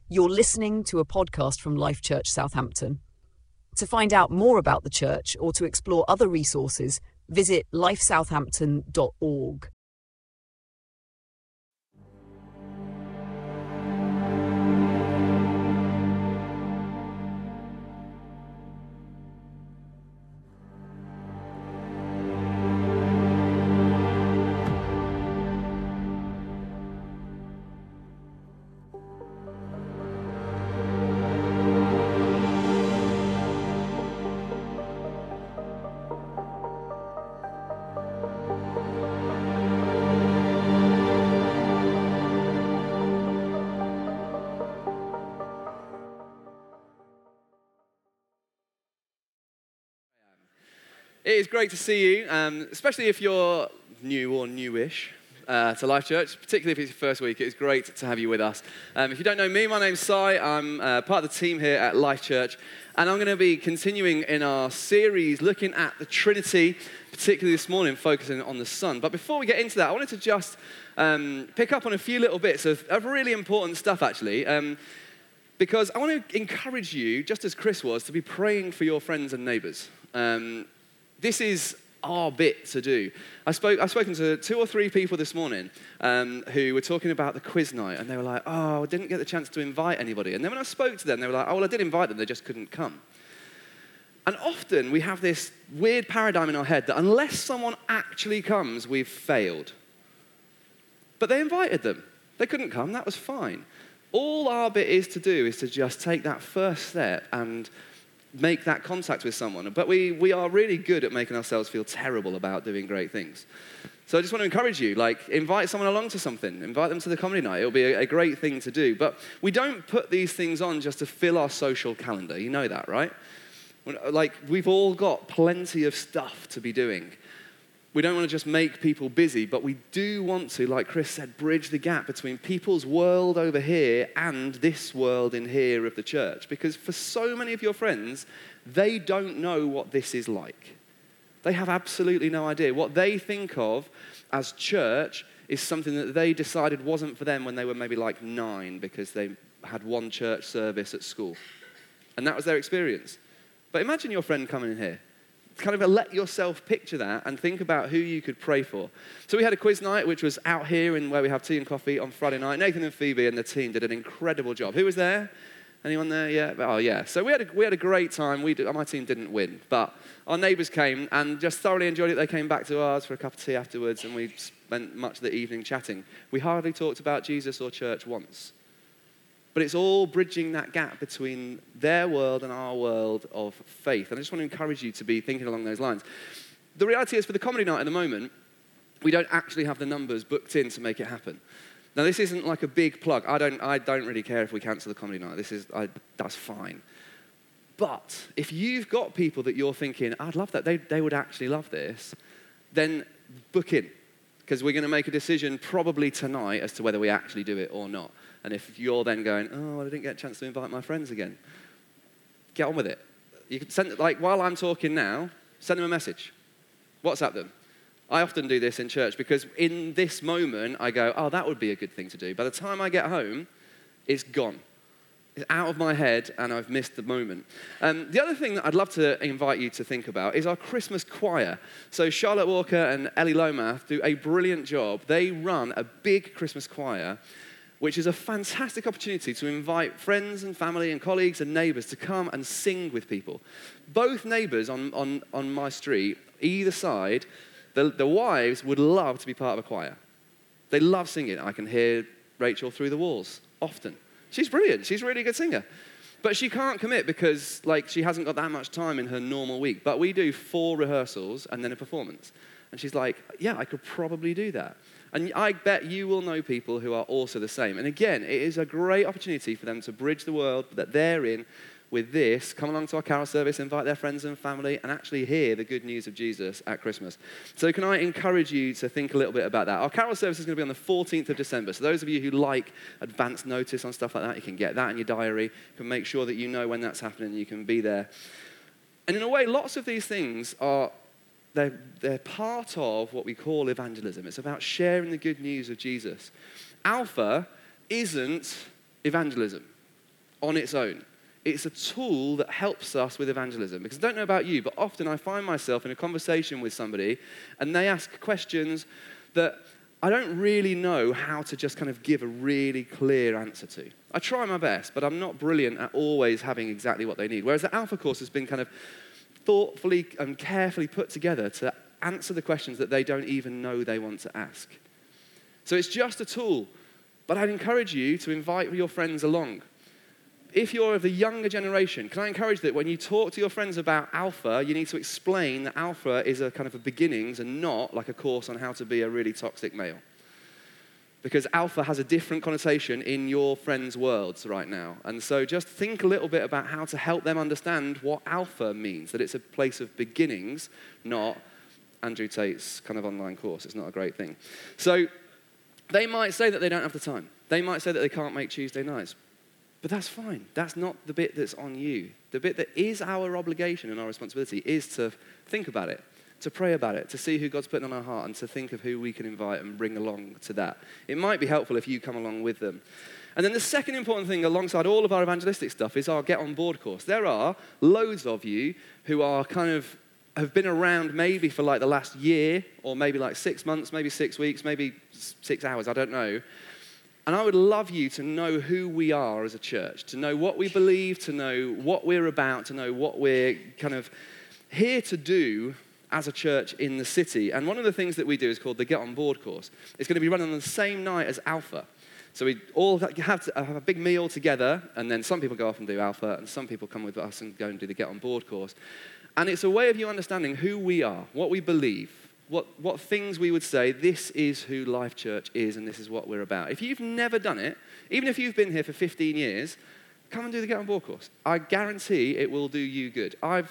You're listening to a podcast from Life Church Southampton. To find out more about the church or to explore other resources, visit lifesouthampton.org. It is great to see you, especially if you're new or newish to Life Church, particularly if it's your first week. It is great to have you with us. If you don't know me, my name's Si. I'm part of the team here at Life Church, and I'm going to be continuing in our series looking at the Trinity, particularly this morning, focusing on the Son. But before we get into that, I wanted to just pick up on a few little bits of really important stuff, actually, because I want to encourage you, just as Chris was, to be praying for your friends and neighbours. This is our bit to do. I've spoken to 2 or 3 people this morning who were talking about the quiz night, and they were like, I didn't get the chance to invite anybody. And then when I spoke to them, they were like, I did invite them, they just couldn't come. And often we have this weird paradigm in our head that unless someone actually comes, we've failed. But they invited them. They couldn't come, that was fine. All our bit is to do is to just take that first step and make that contact with someone. But we are really good at making ourselves feel terrible about doing great things. So I just want to encourage you, invite someone along to something. Invite them to the comedy night. It'll be a great thing to do. But we don't put these things on just to fill our social calendar. You know that, right? We've all got plenty of stuff to be doing. We don't want to just make people busy, but we do want to, like Chris said, bridge the gap between people's world over here and this world in here of the church. Because for so many of your friends, they don't know what this is like. They have absolutely no idea. What they think of as church is something that they decided wasn't for them when they were maybe 9 because they had one church service at school. And that was their experience. But imagine your friend coming in here. Kind of let yourself picture that and think about who you could pray for. So we had a quiz night, which was out here in where we have tea and coffee on Friday night. Nathan and Phoebe and the team did an incredible job. Who was there? Anyone there? Yeah. Oh, yeah. So we had a great time. My team didn't win, but our neighbours came and just thoroughly enjoyed it. They came back to ours for a cup of tea afterwards, and we spent much of the evening chatting. We hardly talked about Jesus or church once. But it's all bridging that gap between their world and our world of faith. And I just want to encourage you to be thinking along those lines. The reality is, for the comedy night at the moment, we don't actually have the numbers booked in to make it happen. Now, this isn't like a big plug. I don't really care if we cancel the comedy night. That's fine. But if you've got people that you're thinking, I'd love that, they would actually love this, then book in. Because we're going to make a decision probably tonight as to whether we actually do it or not. And if you're then going, I didn't get a chance to invite my friends again, get on with it. You can send, while I'm talking now, send them a message. WhatsApp them. I often do this in church because in this moment, I go, that would be a good thing to do. By the time I get home, it's gone. It's out of my head, and I've missed the moment. The other thing that I'd love to invite you to think about is our Christmas choir. So Charlotte Walker and Ellie Lomath do a brilliant job. They run a big Christmas choir, which is a fantastic opportunity to invite friends and family and colleagues and neighbours to come and sing with people. Both neighbours on my street, either side, the wives would love to be part of a choir. They love singing. I can hear Rachel through the walls often. She's brilliant. She's a really good singer. But she can't commit because she hasn't got that much time in her normal week. But we do 4 rehearsals and then a performance. And she's like, yeah, I could probably do that. And I bet you will know people who are also the same. And again, it is a great opportunity for them to bridge the world that they're in with this, come along to our carol service, invite their friends and family, and actually hear the good news of Jesus at Christmas. So can I encourage you to think a little bit about that? Our carol service is going to be on the 14th of December. So those of you who like advance notice on stuff like that, you can get that in your diary. You can make sure that you know when that's happening and you can be there. And in a way, lots of these things are they're part of what we call evangelism. It's about sharing the good news of Jesus. Alpha isn't evangelism. on its own. It's a tool that helps us with evangelism. Because I don't know about you, but often I find myself in a conversation with somebody and they ask questions that I don't really know how to just kind of give a really clear answer to. I try my best, but I'm not brilliant at always having exactly what they need. Whereas the Alpha course has been kind of thoughtfully and carefully put together to answer the questions that they don't even know they want to ask. So it's just a tool, but I'd encourage you to invite your friends along. If you're of the younger generation, can I encourage that when you talk to your friends about Alpha, you need to explain that Alpha is a kind of a beginnings and not like a course on how to be a really toxic male. Because Alpha has a different connotation in your friends' worlds right now. And so just think a little bit about how to help them understand what Alpha means, that it's a place of beginnings, not Andrew Tate's kind of online course. It's not a great thing. So they might say that they don't have the time. They might say that they can't make Tuesday nights. But that's fine. That's not the bit that's on you. The bit that is our obligation and our responsibility is to think about it, to pray about it, to see who God's putting on our heart, and to think of who we can invite and bring along to that. It might be helpful if you come along with them. And then the second important thing alongside all of our evangelistic stuff is our Get On Board course. There are loads of you who are kind of have been around maybe for like the last year, or maybe like 6 months, maybe 6 weeks, maybe 6 hours, I don't know. And I would love you to know who we are as a church, to know what we believe, to know what we're about, to know what we're kind of here to do as a church in the city. And one of the things that we do is called the Get On Board course. It's going to be run on the same night as Alpha. So we all have a big meal together, and then some people go off and do Alpha, and some people come with us and go and do the Get On Board course. And it's a way of you understanding who we are, what we believe, what things we would say, this is who Life Church is and this is what we're about. If you've never done it, even if you've been here for 15 years, come and do the Get On Board course. I guarantee it will do you good. I've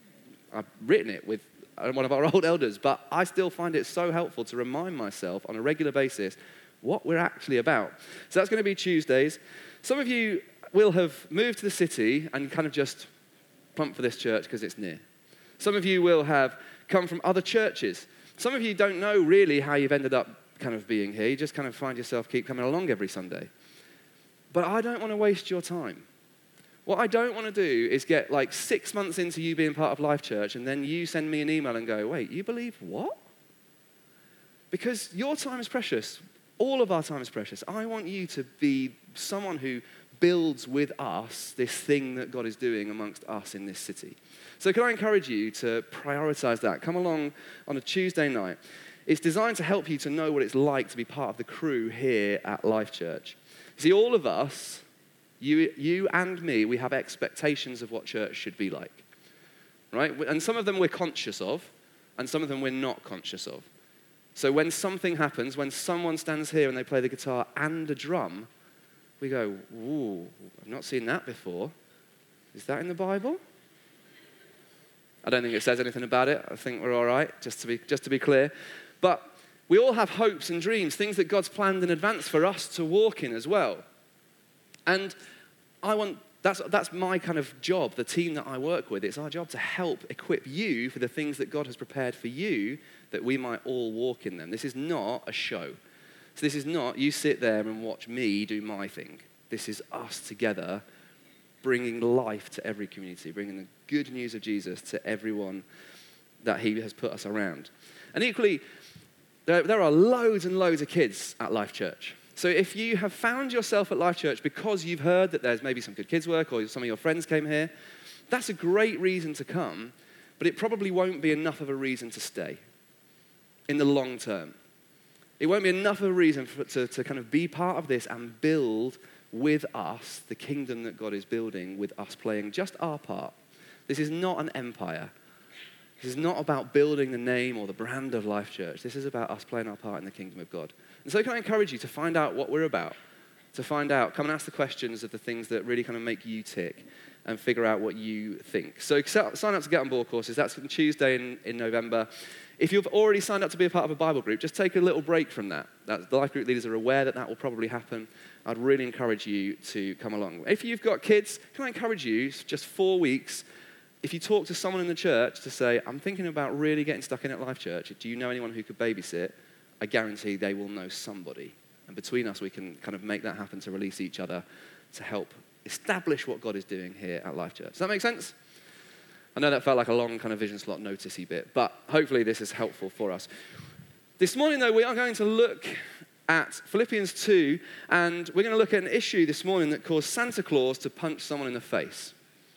written it with one of our old elders, but I still find it so helpful to remind myself on a regular basis what we're actually about. So that's going to be Tuesdays. Some of you will have moved to the city and kind of just plumped for this church because it's near. Some of you will have come from other churches. Some of you don't know really how you've ended up kind of being here. You just kind of find yourself keep coming along every Sunday. But I don't want to waste your time. What I don't want to do is get like 6 months into you being part of Life Church and then you send me an email and go, wait, you believe what? Because your time is precious. All of our time is precious. I want you to be someone who builds with us this thing that God is doing amongst us in this city. So can I encourage you to prioritize that? Come along on a Tuesday night. It's designed to help you to know what it's like to be part of the crew here at Life Church. See, all of us, you and me, we have expectations of what church should be like, right? And some of them we're conscious of, and some of them we're not conscious of. So when something happens, when someone stands here and they play the guitar and a drum, we go, ooh, I've not seen that before. Is that in the Bible? I don't think it says anything about it. I think we're all right, just to be clear. But we all have hopes and dreams, things that God's planned in advance for us to walk in as well. And that's my kind of job, the team that I work with. It's our job to help equip you for the things that God has prepared for you, that we might all walk in them. This is not a show. So this is not you sit there and watch me do my thing. This is us together bringing life to every community, bringing the good news of Jesus to everyone that he has put us around. And equally, there are loads and loads of kids at Life Church. So if you have found yourself at Life Church because you've heard that there's maybe some good kids work or some of your friends came here, that's a great reason to come, but it probably won't be enough of a reason to stay in the long term. It won't be enough of a reason to kind of be part of this and build with us the kingdom that God is building, with us playing just our part. This is not an empire. This is not about building the name or the brand of Life Church. This is about us playing our part in the kingdom of God. And so can I encourage you to find out what we're about, to find out, come and ask the questions of the things that really kind of make you tick and figure out what you think. So sign up to Get On Board courses. That's on Tuesday in November. If you've already signed up to be a part of a Bible group, just take a little break from that. The life group leaders are aware that will probably happen. I'd really encourage you to come along. If you've got kids, can I encourage you, just 4 weeks, if you talk to someone in the church to say, I'm thinking about really getting stuck in at Life Church, do you know anyone who could babysit? I guarantee they will know somebody. And between us, we can kind of make that happen to release each other to help establish what God is doing here at Life Church. Does that make sense? I know that felt like a long kind of vision slot noticey bit, but hopefully this is helpful for us. This morning, though, we are going to look at Philippians 2, and we're going to look at an issue this morning that caused Santa Claus to punch someone in the face.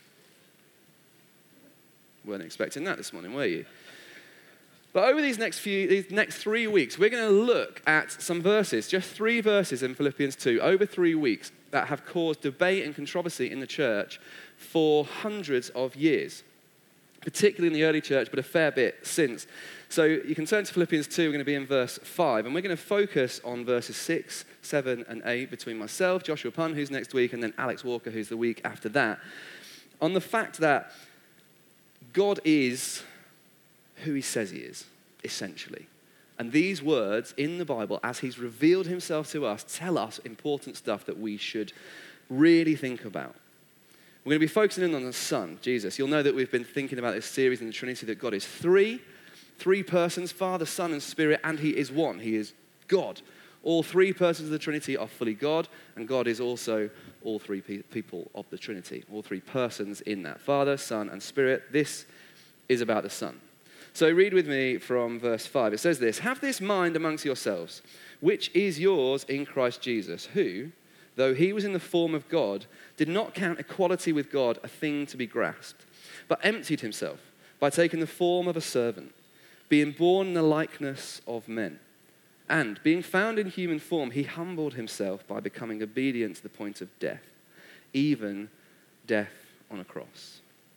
Weren't expecting that this morning, were you? But over these next 3 weeks, we're going to look at some verses, just 3 verses in Philippians 2, over 3 weeks, that have caused debate and controversy in the church for hundreds of years, particularly in the early church, but a fair bit since. So you can turn to Philippians 2, we're going to be in verse 5, and we're going to focus on verses 6, 7, and 8 between myself, Joshua Punn, who's next week, and then Alex Walker, who's the week after that, on the fact that God is who he says he is, essentially. And these words in the Bible, as he's revealed himself to us, tell us important stuff that we should really think about. We're going to be focusing in on the Son, Jesus. You'll know that we've been thinking about this series in the Trinity, that God is three persons, Father, Son, and Spirit, and he is one. He is God. All 3 persons of the Trinity are fully God, and God is also all 3 people of the Trinity, all 3 persons in that, Father, Son, and Spirit. This is about the Son. So read with me from verse 5. It says this: "Have this mind amongst yourselves, which is yours in Christ Jesus, who, though he was in the form of God, did not count equality with God a thing to be grasped, but emptied himself by taking the form of a servant, being born in the likeness of men. And being found in human form, he humbled himself by becoming obedient to the point of death, even death on a cross."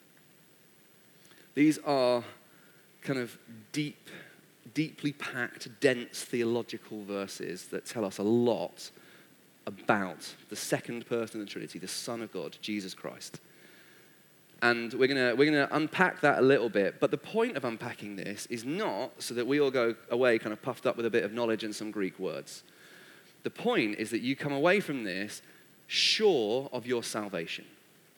These are kind of deeply packed, dense theological verses that tell us a lot about the second person of the Trinity, the Son of God, Jesus Christ. And we're gonna unpack that a little bit, but the point of unpacking this is not so that we all go away kind of puffed up with a bit of knowledge and some Greek words. The point is that you come away from this sure of your salvation.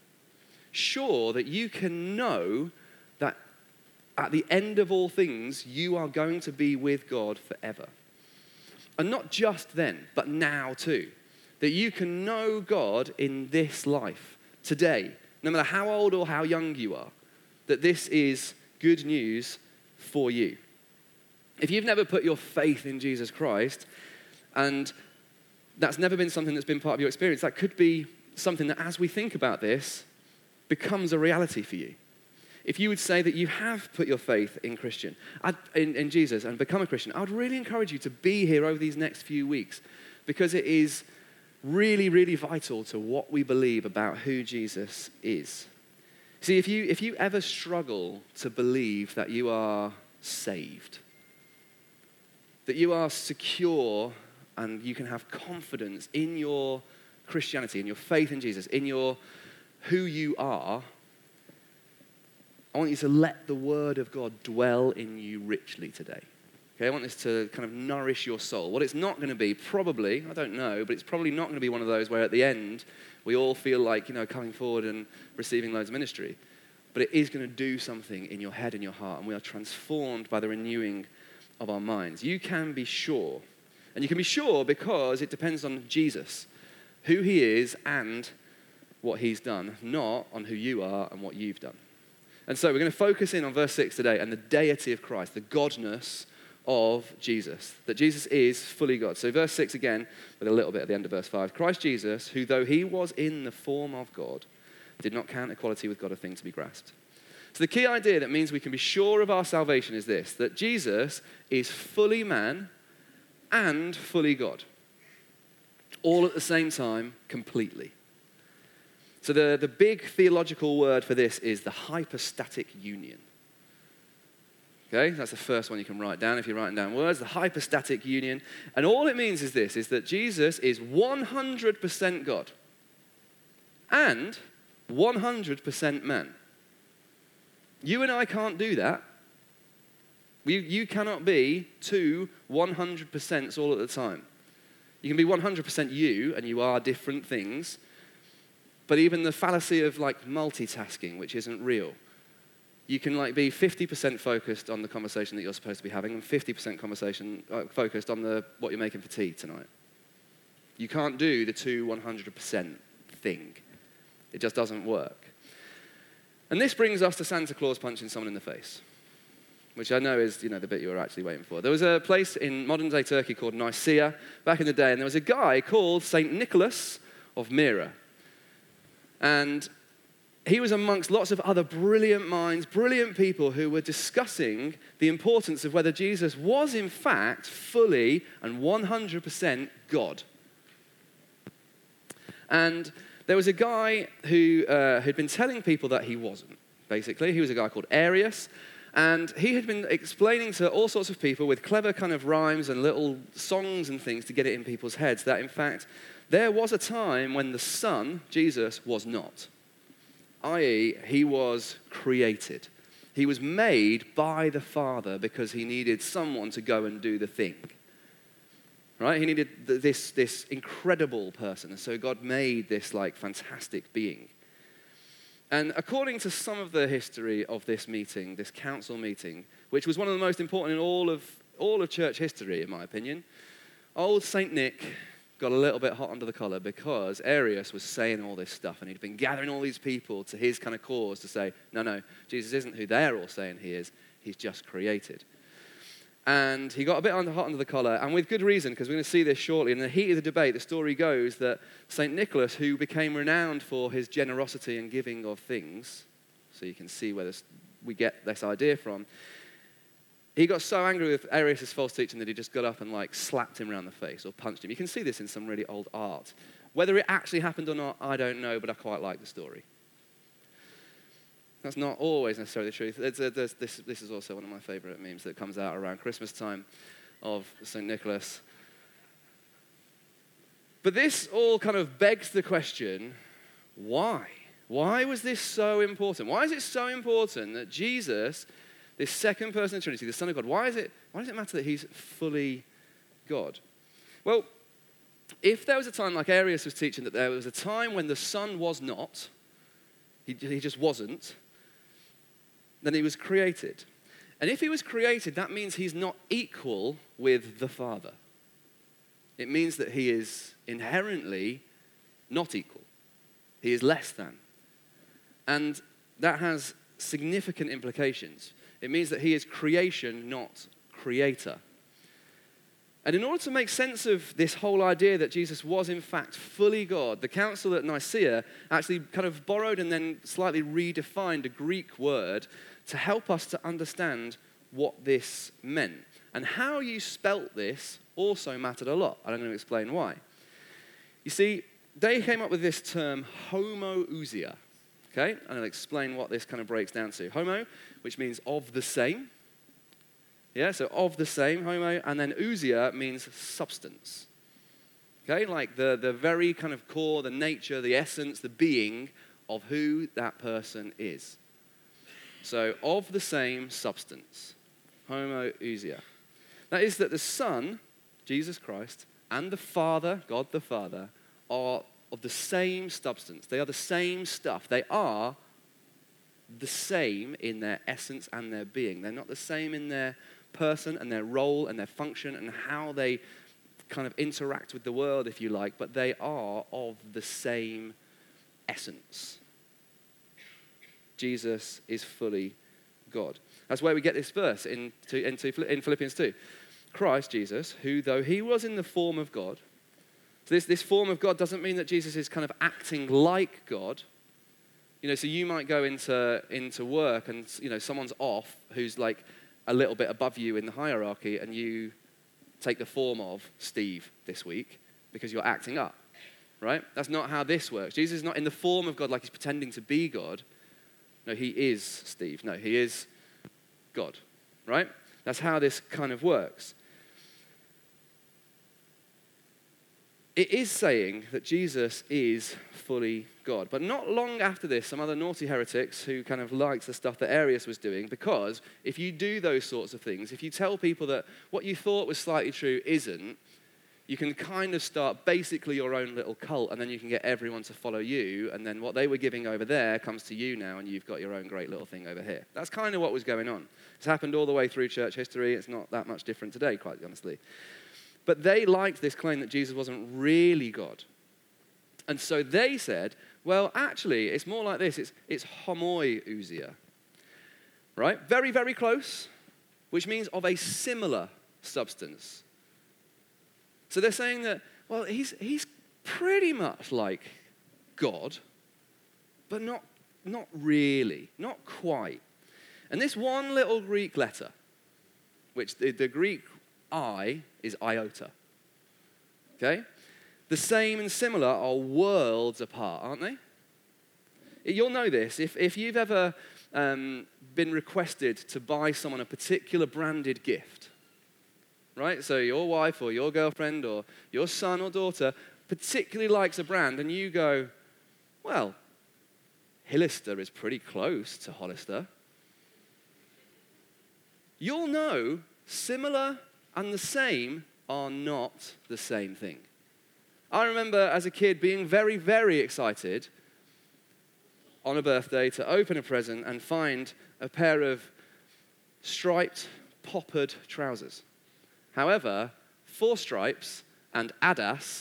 Sure that you can know that at the end of all things, you are going to be with God forever. And not just then, but now too. That you can know God in this life, today, no matter how old or how young you are, that this is good news for you. If you've never put your faith in Jesus Christ, and that's never been something that's been part of your experience, that could be something that, as we think about this, becomes a reality for you. If you would say that you have put your faith in Jesus and become a Christian, I would really encourage you to be here over these next few weeks, because it is really, really vital to what we believe about who Jesus is. See, if you ever struggle to believe that you are saved, that you are secure and you can have confidence in your Christianity, in your faith in Jesus, in your who you are, I want you to let the word of God dwell in you richly today. Okay, I want this to kind of nourish your soul. What it's not going to be, probably, I don't know, but it's probably not going to be one of those where at the end we all feel like, coming forward and receiving loads of ministry. But it is going to do something in your head and your heart, and we are transformed by the renewing of our minds. You can be sure. And you can be sure because it depends on Jesus, who he is and what he's done, not on who you are and what you've done. And so we're going to focus in on verse 6 today and the deity of Christ, the godness of Jesus, that Jesus is fully God. So verse 6 again, with a little bit at the end of verse 5. "Christ Jesus, who though he was in the form of God, did not count equality with God a thing to be grasped." So the key idea that means we can be sure of our salvation is this, that Jesus is fully man and fully God, all at the same time, completely. So the big theological word for this is the hypostatic union. Okay, that's the first one you can write down if you're writing down words, the hypostatic union. And all it means is this, is that Jesus is 100% God and 100% man. You and I can't do that. You cannot be 100% all at the time. You can be 100% you, and you are different things. But even the fallacy of multitasking, which isn't real. You can be 50% focused on the conversation that you're supposed to be having and 50% focused on what you're making for tea tonight. You can't do the 100% thing. It just doesn't work. And this brings us to Santa Claus punching someone in the face, which I know is, the bit you were actually waiting for. There was a place in modern-day Turkey called Nicaea back in the day, and there was a guy called St. Nicholas of Myra. And he was amongst lots of other brilliant minds, brilliant people who were discussing the importance of whether Jesus was, in fact, fully and 100% God. And there was a guy who had been telling people that he wasn't, basically. He was a guy called Arius. And he had been explaining to all sorts of people with clever kind of rhymes and little songs and things to get it in people's heads that, in fact, there was a time when the Son, Jesus, was not. I.e., he was created. He was made by the Father because he needed someone to go and do the thing. Right? He needed this incredible person. And so God made this fantastic being. And according to some of the history of this meeting, this council meeting, which was one of the most important in all of church history, in my opinion, old St. Nick got a little bit hot under the collar because Arius was saying all this stuff, and he'd been gathering all these people to his kind of cause to say, no, Jesus isn't who they're all saying he is. He's just created. And he got a bit hot under the collar, and with good reason, because we're going to see this shortly. In the heat of the debate, the story goes that St. Nicholas, who became renowned for his generosity and giving of things, so you can see where we get this idea from, he got so angry with Arius' false teaching that he just got up and slapped him around the face or punched him. You can see this in some really old art. Whether it actually happened or not, I don't know, but I quite like the story. That's not always necessarily the truth. This is also one of my favorite memes that comes out around Christmas time of St. Nicholas. But this all kind of begs the question, why? Why was this so important? Why is it so important that Jesus, this second person of the Trinity, the Son of God, why does it matter that he's fully God? Well, if there was a time, like Arius was teaching, that there was a time when the Son was not, he just wasn't, then he was created. And if he was created, that means he's not equal with the Father. It means that he is inherently not equal. He is less than. And that has significant implications. It means that he is creation, not creator. And in order to make sense of this whole idea that Jesus was in fact fully God, the council at Nicaea actually kind of borrowed and then slightly redefined a Greek word to help us to understand what this meant. And how you spelt this also mattered a lot, and I'm going to explain why. You see, they came up with this term homoousia, okay? And I'll explain what this kind of breaks down to. Homo, which means of the same. Yeah, so of the same, homo, and then ousia means substance. Okay, like the very kind of core, the nature, the essence, the being of who that person is. So, of the same substance, homoousia. That is that the Son, Jesus Christ, and the Father, God the Father, are of the same substance. They are the same stuff. They are the same in their essence and their being. They're not the same in their person and their role and their function and how they kind of interact with the world, if you like, but they are of the same essence. Jesus is fully God. That's where we get this verse in Philippians 2. Christ, Jesus, who though he was in the form of God, so this form of God doesn't mean that Jesus is kind of acting like God. You know, so you might go into work and, you know, someone's off who's like a little bit above you in the hierarchy and you take the form of Steve this week because you're acting up, right? That's not how this works. Jesus is not in the form of God like he's pretending to be God. No, he is Steve. No, he is God, right? That's how this kind of works. It is saying that Jesus is fully God. But not long after this, some other naughty heretics who kind of liked the stuff that Arius was doing, because if you do those sorts of things, if you tell people that what you thought was slightly true isn't, you can kind of start basically your own little cult, and then you can get everyone to follow you, and then what they were giving over there comes to you now, and you've got your own great little thing over here. That's kind of what was going on. It's happened all the way through church history. It's not that much different today, quite honestly. But they liked this claim that Jesus wasn't really God. And so they said, Well, actually, it's more like this. It's homoiousia, right? Very, very close, which means of a similar substance. So they're saying that, well, he's pretty much like God, but not really, not quite. And this one little Greek letter, which the Greek I is iota, okay? The same and similar are worlds apart, aren't they? You'll know this. If you've ever been requested to buy someone a particular branded gift, right? So your wife or your girlfriend or your son or daughter particularly likes a brand, and you go, well, Hillister is pretty close to Hollister. You'll know similar and the same are not the same thing. I remember as a kid being very, very excited on a birthday to open a present and find a pair of striped, poppered trousers. However, 4 stripes and Adidas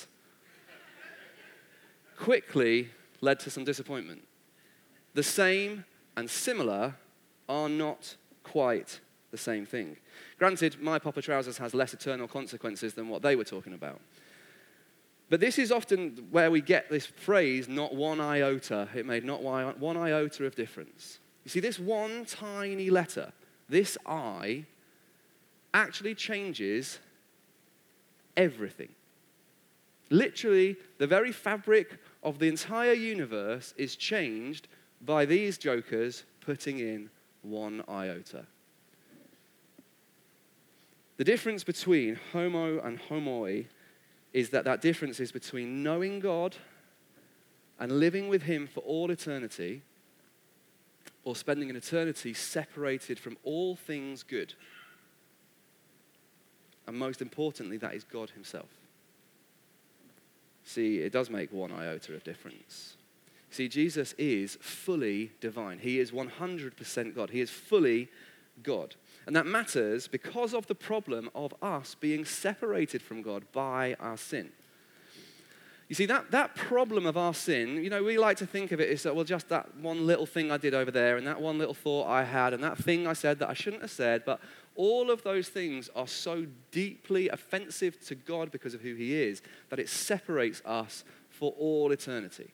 quickly led to some disappointment. The same and similar are not quite the same thing. Granted, my popper trousers has less eternal consequences than what they were talking about. But this is often where we get this phrase, not one iota. It made not one iota of difference. You see, this one tiny letter, this I, actually changes everything. Literally, the very fabric of the entire universe is changed by these jokers putting in one iota. The difference between homo and homoi is that difference is between knowing God and living with him for all eternity, or spending an eternity separated from all things good. And most importantly, that is God himself. See, it does make one iota of difference. See, Jesus is fully divine. He is 100% God. He is fully God. And that matters because of the problem of us being separated from God by our sin. You see, that problem of our sin, we like to think of it as, well, just that one little thing I did over there and that one little thought I had and that thing I said that I shouldn't have said, but all of those things are so deeply offensive to God because of who he is that it separates us for all eternity.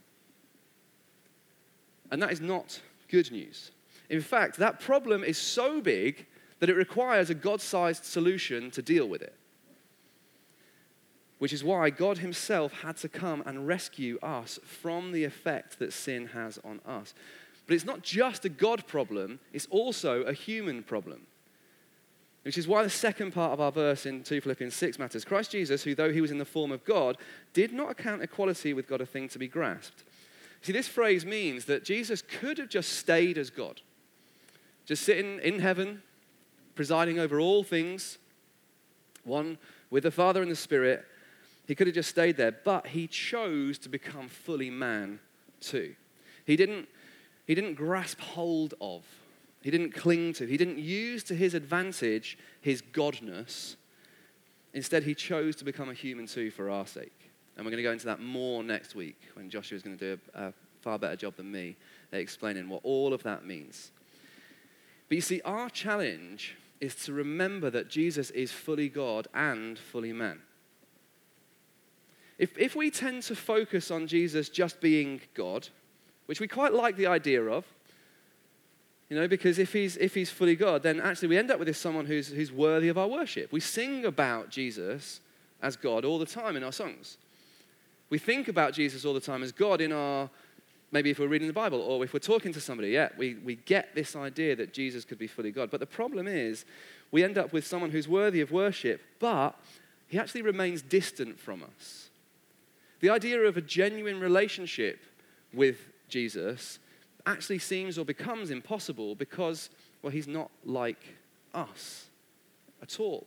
And that is not good news. In fact, that problem is so big that it requires a God-sized solution to deal with it. Which is why God himself had to come and rescue us from the effect that sin has on us. But it's not just a God problem, it's also a human problem. Which is why the second part of our verse in 2 Philippians 6 matters. Christ Jesus, who though he was in the form of God, did not account equality with God a thing to be grasped. See, this phrase means that Jesus could have just stayed as God. Just sitting in heaven, presiding over all things, one with the Father and the Spirit. He could have just stayed there, but he chose to become fully man too. He didn't grasp hold of, he didn't cling to, he didn't use to his advantage his godness. Instead, he chose to become a human too for our sake. And we're going to go into that more next week when Joshua's going to do a far better job than me at explaining what all of that means. But you see, our challenge is to remember that Jesus is fully God and fully man. If we tend to focus on Jesus just being God, which we quite like the idea of, because if he's fully God, then actually we end up with this someone who's worthy of our worship. We sing about Jesus as God all the time in our songs. We think about Jesus all the time as God in our, maybe if we're reading the Bible or if we're talking to somebody, we get this idea that Jesus could be fully God. But the problem is we end up with someone who's worthy of worship, but he actually remains distant from us. The idea of a genuine relationship with Jesus actually seems or becomes impossible because, well, he's not like us at all.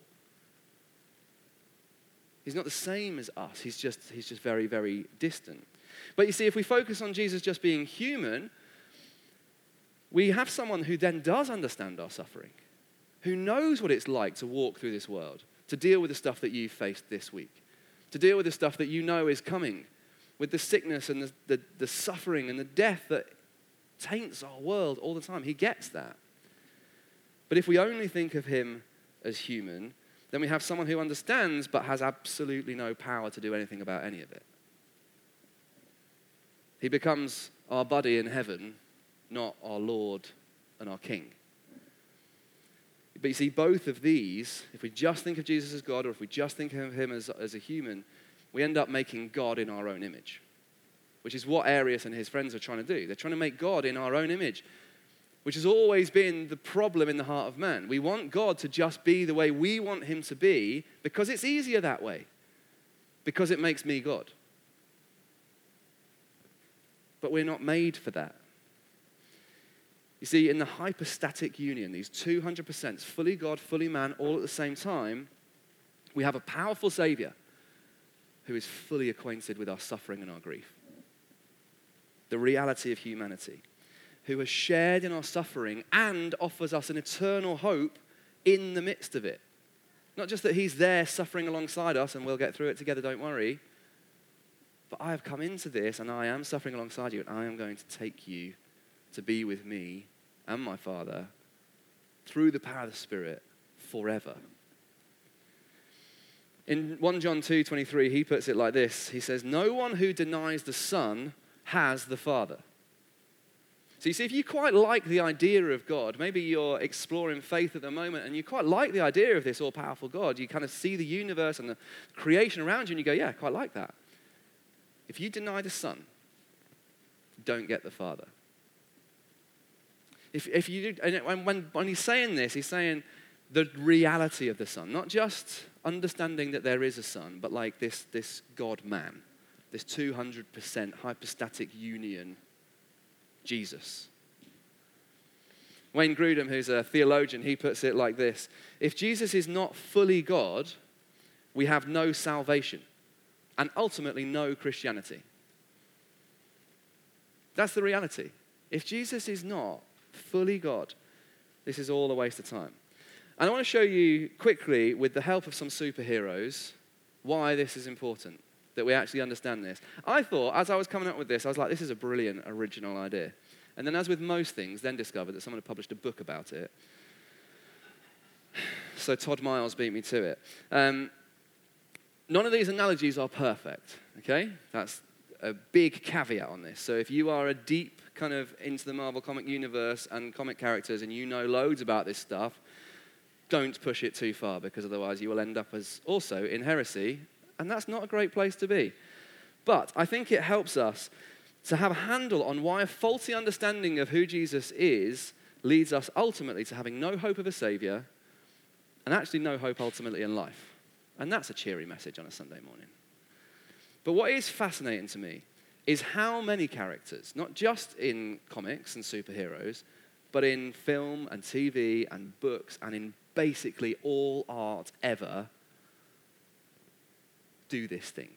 He's not the same as us. He's just very, very distant. But you see, if we focus on Jesus just being human, we have someone who then does understand our suffering, who knows what it's like to walk through this world, to deal with the stuff that you've faced this week, to deal with the stuff that you know is coming with the sickness and the suffering and the death that taints our world all the time. He gets that. But if we only think of him as human, then we have someone who understands but has absolutely no power to do anything about any of it. He becomes our buddy in heaven, not our Lord and our King. But you see, both of these, if we just think of Jesus as God or if we just think of him as a human, we end up making God in our own image, which is what Arius and his friends are trying to do. They're trying to make God in our own image, which has always been the problem in the heart of man. We want God to just be the way we want him to be because it's easier that way, because it makes me God. But we're not made for that. You see, in the hypostatic union, these 200%, fully God, fully man, all at the same time, we have a powerful Savior who is fully acquainted with our suffering and our grief. The reality of humanity, who has shared in our suffering and offers us an eternal hope in the midst of it. Not just that he's there suffering alongside us and we'll get through it together, don't worry. But I have come into this and I am suffering alongside you and I am going to take you to be with me and my Father through the power of the Spirit forever. In 1 John 2:23, he puts it like this. He says, "No one who denies the Son has the Father." So you see, if you quite like the idea of God, maybe you're exploring faith at the moment and you quite like the idea of this all-powerful God, you kind of see the universe and the creation around you and you go, yeah, I quite like that. If you deny the Son, don't get the Father. If you do, and when he's saying this, he's saying the reality of the Son, not just understanding that there is a Son, but like this God-man, this 200% hypostatic union, Jesus. Wayne Grudem, who's a theologian, he puts it like this: if Jesus is not fully God, we have no salvation and ultimately no Christianity. That's the reality. If Jesus is not fully God, this is all a waste of time. And I want to show you quickly, with the help of some superheroes, why this is important, that we actually understand this. I thought, as I was coming up with this, I was like, this is a brilliant, original idea. And then as with most things, then discovered that someone had published a book about it. So Todd Miles beat me to it. None of these analogies are perfect, okay? That's a big caveat on this. So if you are a deep kind of into the Marvel comic universe and comic characters and you know loads about this stuff, don't push it too far, because otherwise you will end up as also in heresy, and that's not a great place to be. But I think it helps us to have a handle on why a faulty understanding of who Jesus is leads us ultimately to having no hope of a Savior and actually no hope ultimately in life. And that's a cheery message on a Sunday morning. But what is fascinating to me is how many characters, not just in comics and superheroes, but in film and TV and books and in basically all art ever, do this thing.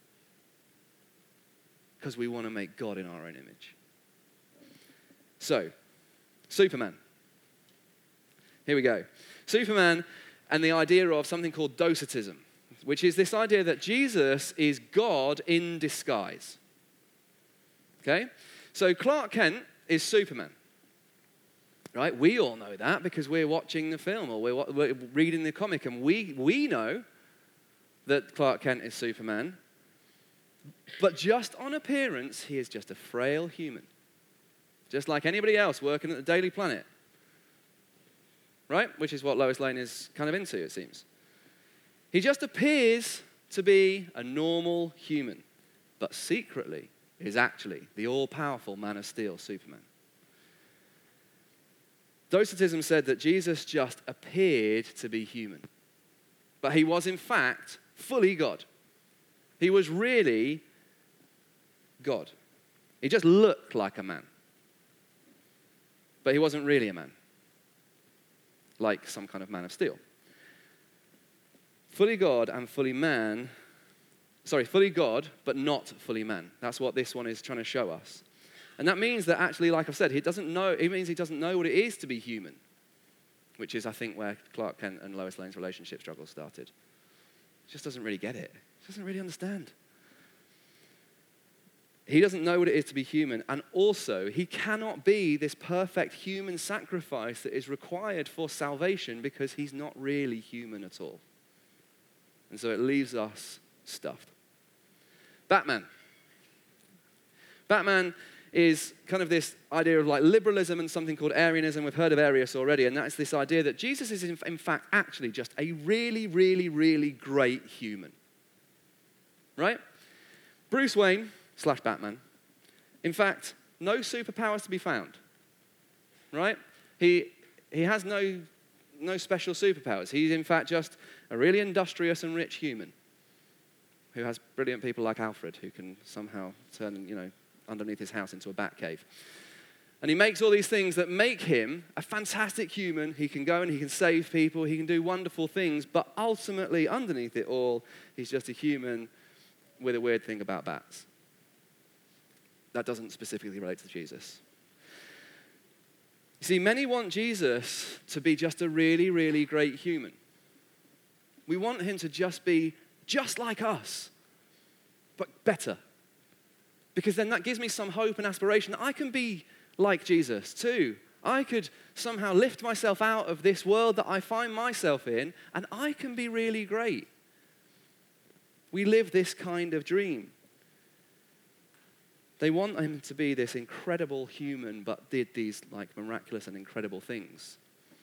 Because we want to make God in our own image. So, Superman. Here we go. Superman and the idea of something called docetism, which is this idea that Jesus is God in disguise. Okay? So Clark Kent is Superman. Right? We all know that because we're watching the film or we're reading the comic, and we know that Clark Kent is Superman. But just on appearance, he is just a frail human. Just like anybody else working at the Daily Planet. Right? Which is what Lois Lane is kind of into, it seems. He just appears to be a normal human, but secretly is actually the all-powerful Man of Steel, Superman. Docetism said that Jesus just appeared to be human, but he was in fact fully God. He was really God. He just looked like a man, but he wasn't really a man, like some kind of Man of Steel. Fully God and fully man, fully God, but not fully man. That's what this one is trying to show us. And that means that actually, like I've said, it means he doesn't know what it is to be human, which is, I think, where Clark Kent and Lois Lane's relationship struggle started. He just doesn't really get it. He doesn't really understand. He doesn't know what it is to be human. And also, he cannot be this perfect human sacrifice that is required for salvation because he's not really human at all. And so it leaves us stuffed. Batman. Batman is kind of this idea of like liberalism and something called Arianism. We've heard of Arius already, and that's this idea that Jesus is in fact actually just a really, really, really great human. Right? Bruce Wayne / Batman, in fact, no superpowers to be found. Right? He has no special superpowers. He's in fact just a really industrious and rich human who has brilliant people like Alfred who can somehow turn, underneath his house into a bat cave. And he makes all these things that make him a fantastic human. He can go and he can save people. He can do wonderful things. But ultimately, underneath it all, he's just a human with a weird thing about bats. That doesn't specifically relate to Jesus. You see, many want Jesus to be just a really, really great human. We want him to just be just like us, but better. Because then that gives me some hope and aspiration that I can be like Jesus too. I could somehow lift myself out of this world that I find myself in, and I can be really great. We live this kind of dream. They want him to be this incredible human, but did these like miraculous and incredible things.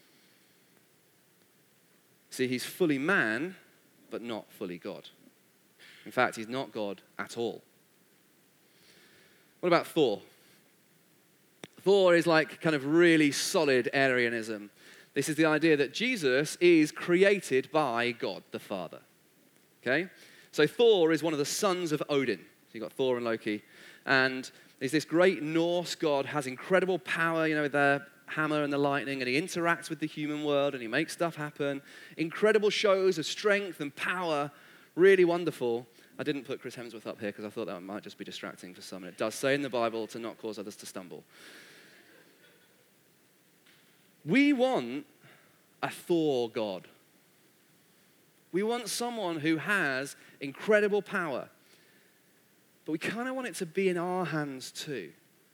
See, he's fully man, but not fully God. In fact, he's not God at all. What about Thor? Thor is like kind of really solid Arianism. This is the idea that Jesus is created by God the Father. Okay? So Thor is one of the sons of Odin. So you've got Thor and Loki. And he's this great Norse god, has incredible power, with the hammer and the lightning, and he interacts with the human world and he makes stuff happen. Incredible shows of strength and power, really wonderful. I didn't put Chris Hemsworth up here because I thought that might just be distracting for some. And it does say in the Bible to not cause others to stumble. We want a Thor God. We want someone who has incredible power. But we kind of want it to be in our hands too.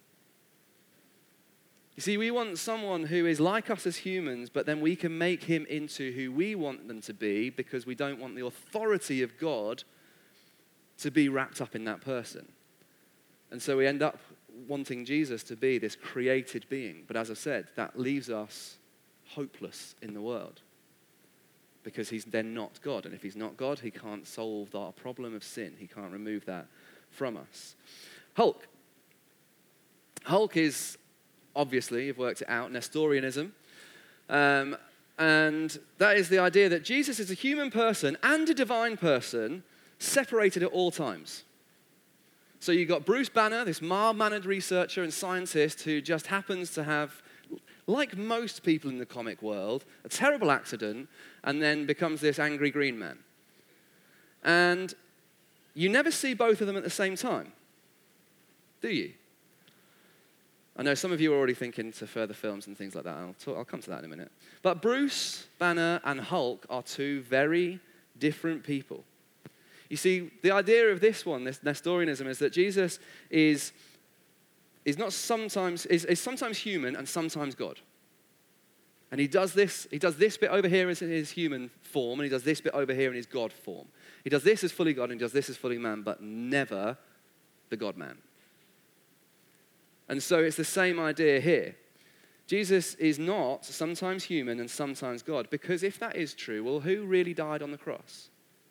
You see, we want someone who is like us as humans, but then we can make him into who we want them to be because we don't want the authority of God to be wrapped up in that person. And so we end up wanting Jesus to be this created being. But as I said, that leaves us hopeless in the world because he's then not God. And if he's not God, he can't solve our problem of sin. He can't remove that from us. Hulk. Hulk is, obviously, you've worked it out, Nestorianism. And that is the idea that Jesus is a human person and a divine person separated at all times. So you've got Bruce Banner, this mild-mannered researcher and scientist who just happens to have, like most people in the comic world, a terrible accident and then becomes this angry green man. And you never see both of them at the same time, do you? I know some of you are already thinking to further films and things like that. I'll come to that in a minute. But Bruce Banner and Hulk are two very different people. You see, the idea of this one, this Nestorianism, is that Jesus is sometimes human and sometimes God. And he does this bit over here in his human form, and he does this bit over here in his God form. He does this as fully God, and he does this as fully man, but never the God-man. And so it's the same idea here. Jesus is not sometimes human and sometimes God, because if that is true, well, who really died on the cross?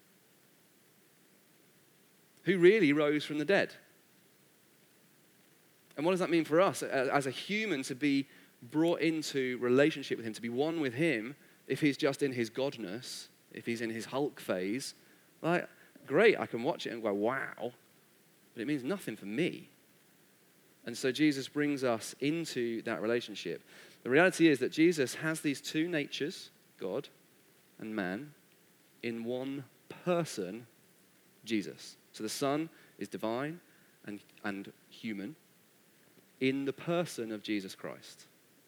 Who really rose from the dead? And what does that mean for us as a human to be brought into relationship with him, to be one with him, if he's just in his godness, if he's in his Hulk phase? Like, great, I can watch it and go, wow, but it means nothing for me. And so Jesus brings us into that relationship. The reality is that Jesus has these two natures, God and man, in one person, Jesus. So the Son is divine and human in the person of Jesus Christ.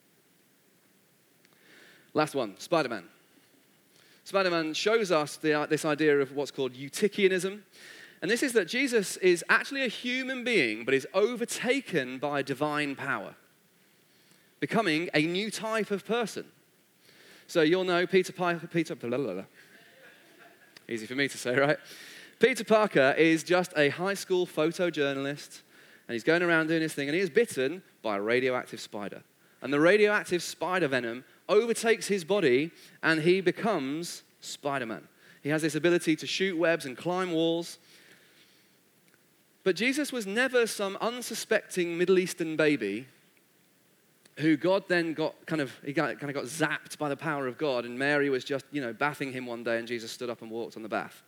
Last one, Spider-Man. Spider-Man shows us this idea of what's called Eutychianism. And this is that Jesus is actually a human being, but is overtaken by divine power, becoming a new type of person. So you'll know Peter Parker, easy for me to say, right? Peter Parker is just a high school photojournalist, and he's going around doing his thing, and he is bitten by a radioactive spider. And the radioactive spider venom overtakes his body, and he becomes Spider-Man. He has this ability to shoot webs and climb walls. But Jesus was never some unsuspecting Middle Eastern baby who God then got kind of got zapped by the power of God, and Mary was just, bathing him one day, and Jesus stood up and walked on the bath.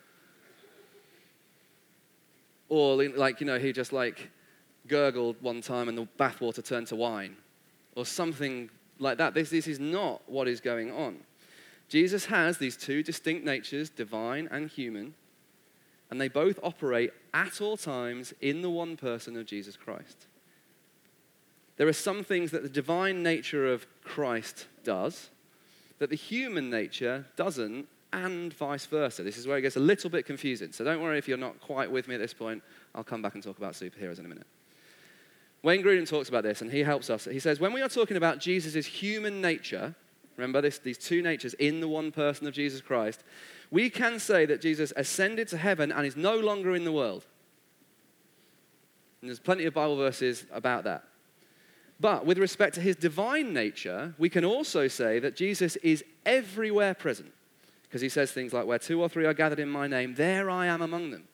Or he just gurgled one time and the bathwater turned to wine, or something like that. This is not what is going on. Jesus has these two distinct natures, divine and human, and they both operate at all times in the one person of Jesus Christ. There are some things that the divine nature of Christ does that the human nature doesn't, and vice versa. This is where it gets a little bit confusing. So don't worry if you're not quite with me at this point. I'll come back and talk about superheroes in a minute. Wayne Grudem talks about this, and he helps us. He says, when we are talking about Jesus' human nature, remember these two natures in the one person of Jesus Christ, we can say that Jesus ascended to heaven and is no longer in the world. And there's plenty of Bible verses about that. But with respect to his divine nature, we can also say that Jesus is everywhere present. Because he says things like, where 2 or 3 are gathered in my name, there I am among them.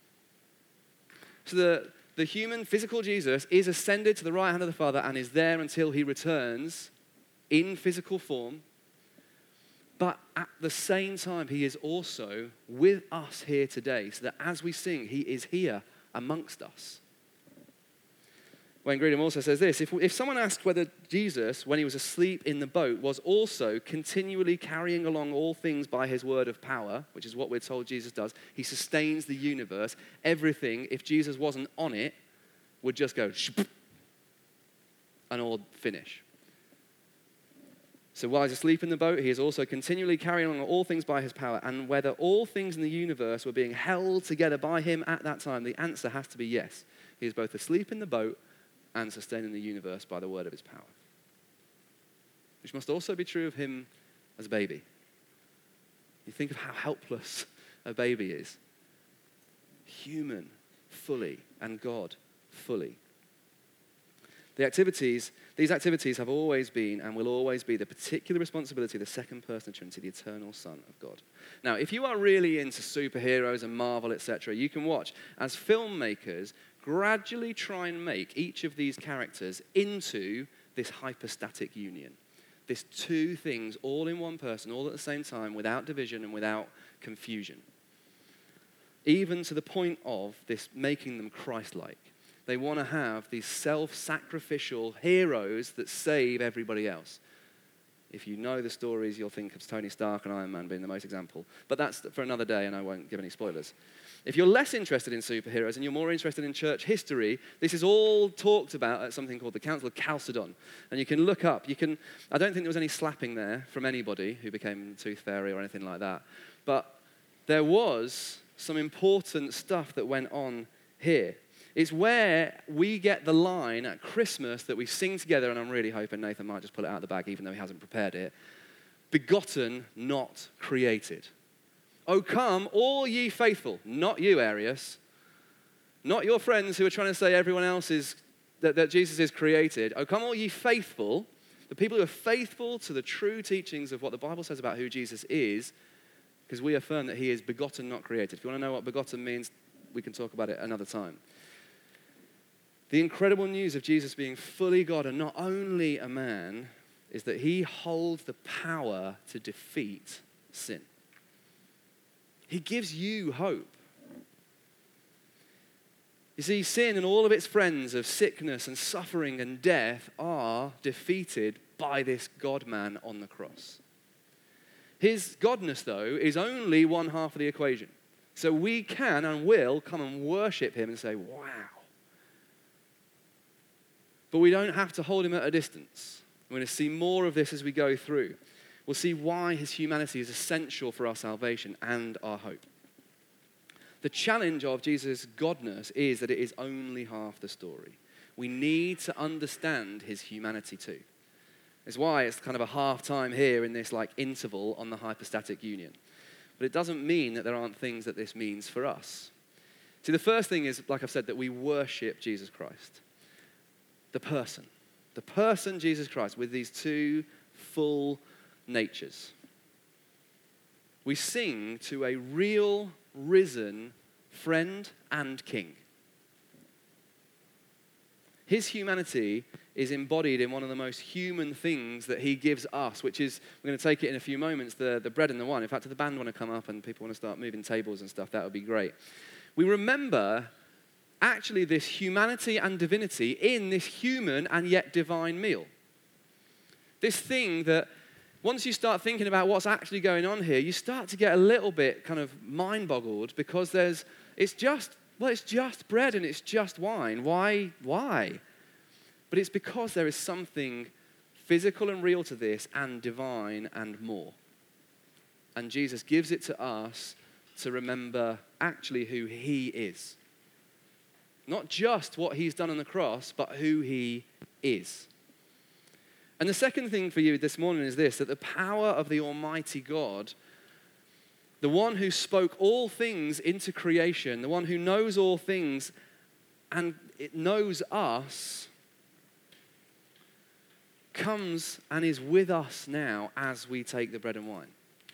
So the human, physical Jesus is ascended to the right hand of the Father and is there until he returns in physical form. But at the same time, he is also with us here today, so that as we sing, he is here amongst us. Wayne Grudem also says this, if someone asked whether Jesus, when he was asleep in the boat, was also continually carrying along all things by his word of power, which is what we're told Jesus does, he sustains the universe, everything, if Jesus wasn't on it, would just go and all finish. So while he's asleep in the boat, he is also continually carrying along all things by his power, and whether all things in the universe were being held together by him at that time, the answer has to be yes. He is both asleep in the boat and sustaining the universe by the word of his power. Which must also be true of him as a baby. You think of how helpless a baby is. Human, fully, and God, fully. These activities have always been and will always be the particular responsibility of the second person of the Trinity, the eternal Son of God. Now, if you are really into superheroes and Marvel, etc., you can watch as filmmakers gradually try and make each of these characters into this hypostatic union. This two things all in one person, all at the same time, without division and without confusion. Even to the point of this making them Christ-like. They want to have these self-sacrificial heroes that save everybody else. If you know the stories, you'll think of Tony Stark and Iron Man being the most example. But that's for another day, and I won't give any spoilers. If you're less interested in superheroes and you're more interested in church history, this is all talked about at something called the Council of Chalcedon. And you can look up. I don't think there was any slapping there from anybody who became Tooth Fairy or anything like that. But there was some important stuff that went on here. It's where we get the line at Christmas that we sing together, and I'm really hoping Nathan might just pull it out of the bag, even though he hasn't prepared it. Begotten, not created. Oh, come, all ye faithful. Not you, Arius. Not your friends who are trying to say everyone else is, that Jesus is created. Oh, come, all ye faithful. The people who are faithful to the true teachings of what the Bible says about who Jesus is, because we affirm that he is begotten, not created. If you want to know what begotten means, we can talk about it another time. The incredible news of Jesus being fully God and not only a man is that he holds the power to defeat sin. He gives you hope. You see, sin and all of its friends of sickness and suffering and death are defeated by this God-man on the cross. His godness, though, is only one half of the equation. So we can and will come and worship him and say, wow. But we don't have to hold him at a distance. We're going to see more of this as we go through. We'll see why his humanity is essential for our salvation and our hope. The challenge of Jesus' godness is that it is only half the story. We need to understand his humanity too. It's why it's kind of a half time here in this like interval on the hypostatic union. But it doesn't mean that there aren't things that this means for us. See, the first thing is, like I've said, that we worship Jesus Christ. The person Jesus Christ with these two full natures. We sing to a real, risen friend and king. His humanity is embodied in one of the most human things that he gives us, which is, we're going to take it in a few moments, the bread and the wine. In fact, if the band want to come up and people want to start moving tables and stuff, that would be great. We remember actually this humanity and divinity in this human and yet divine meal. This thing that once you start thinking about what's actually going on here, you start to get a little bit kind of mind-boggled because it's just bread and it's just wine. Why? But it's because there is something physical and real to this and divine and more. And Jesus gives it to us to remember actually who he is. Not just what he's done on the cross, but who he is. And the second thing for you this morning is this, that the power of the Almighty God, the one who spoke all things into creation, the one who knows all things and it knows us, comes and is with us now as we take the bread and wine.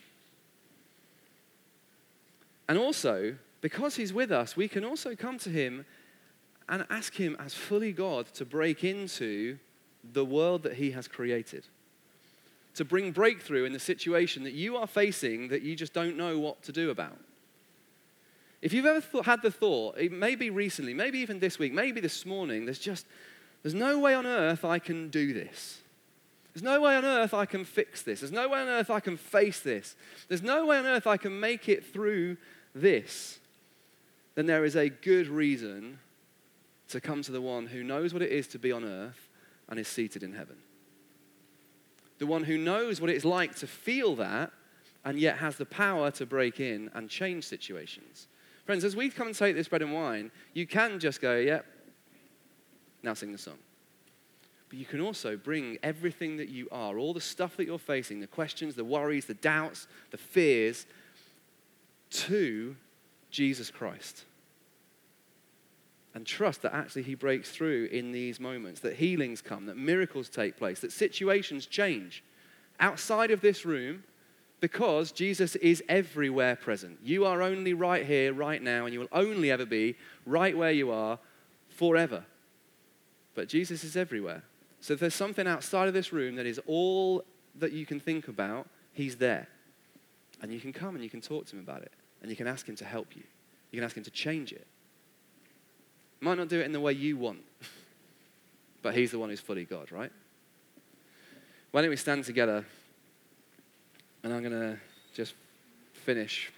And also, because he's with us, we can also come to him and ask him as fully God to break into the world that he has created. To bring breakthrough in the situation that you are facing that you just don't know what to do about. If you've ever had the thought, maybe recently, maybe even this week, maybe this morning, there's no way on earth I can do this. There's no way on earth I can fix this. There's no way on earth I can face this. There's no way on earth I can make it through this. Then there is a good reason to come to the one who knows what it is to be on earth and is seated in heaven. The one who knows what it's like to feel that and yet has the power to break in and change situations. Friends, as we come and take this bread and wine, you can just go, yep, now sing the song. But you can also bring everything that you are, all the stuff that you're facing, the questions, the worries, the doubts, the fears, to Jesus Christ. And trust that actually he breaks through in these moments, that healings come, that miracles take place, that situations change outside of this room because Jesus is everywhere present. You are only right here, right now, and you will only ever be right where you are forever. But Jesus is everywhere. So if there's something outside of this room that is all that you can think about, he's there. And you can come and you can talk to him about it. And you can ask him to help you. You can ask him to change it. Might not do it in the way you want, but he's the one who's fully God, right? Why don't we stand together, and I'm going to just finish.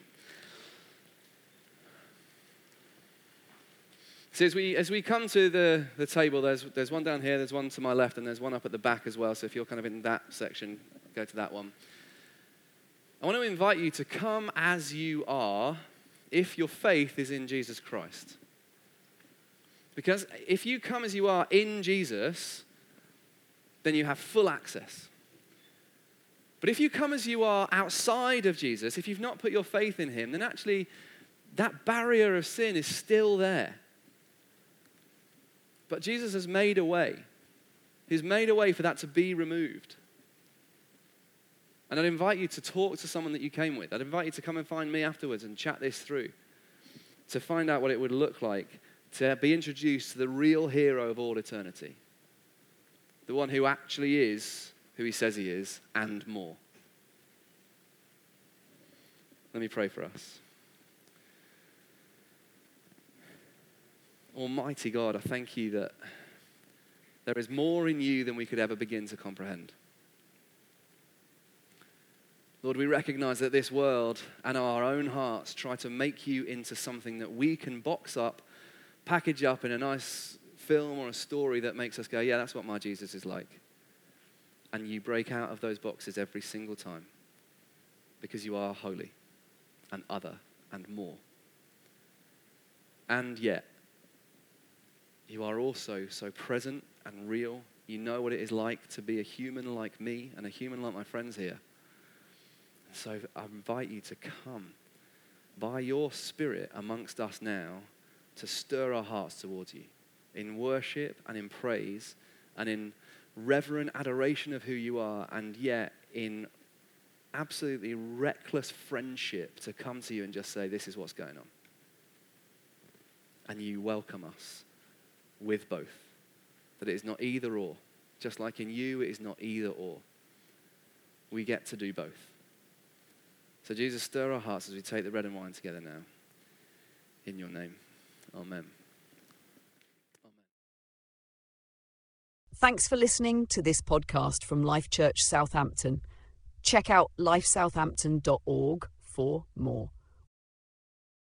So as we come to the table, there's one down here, there's one to my left, and there's one up at the back as well, so if you're kind of in that section, go to that one. I want to invite you to come as you are if your faith is in Jesus Christ. Because if you come as you are in Jesus, then you have full access. But if you come as you are outside of Jesus, if you've not put your faith in him, then actually that barrier of sin is still there. But Jesus has made a way. He's made a way for that to be removed. And I'd invite you to talk to someone that you came with. I'd invite you to come and find me afterwards and chat this through, to find out what it would look like to be introduced to the real hero of all eternity. The one who actually is who he says he is and more. Let me pray for us. Almighty God, I thank you that there is more in you than we could ever begin to comprehend. Lord, we recognize that this world and our own hearts try to make you into something that we can box up, package up in a nice film or a story that makes us go, yeah, that's what my Jesus is like. And you break out of those boxes every single time because you are holy and other and more. And yet, you are also so present and real. You know what it is like to be a human like me and a human like my friends here. And so I invite you to come by your Spirit amongst us now to stir our hearts towards you in worship and in praise and in reverent adoration of who you are, and yet in absolutely reckless friendship to come to you and just say, this is what's going on. And you welcome us with both. That it is not either or. Just like in you, it is not either or. We get to do both. So Jesus, stir our hearts as we take the bread and wine together now. In your name. Amen. Thanks for listening to this podcast from Life Church Southampton. Check out lifesouthampton.org for more.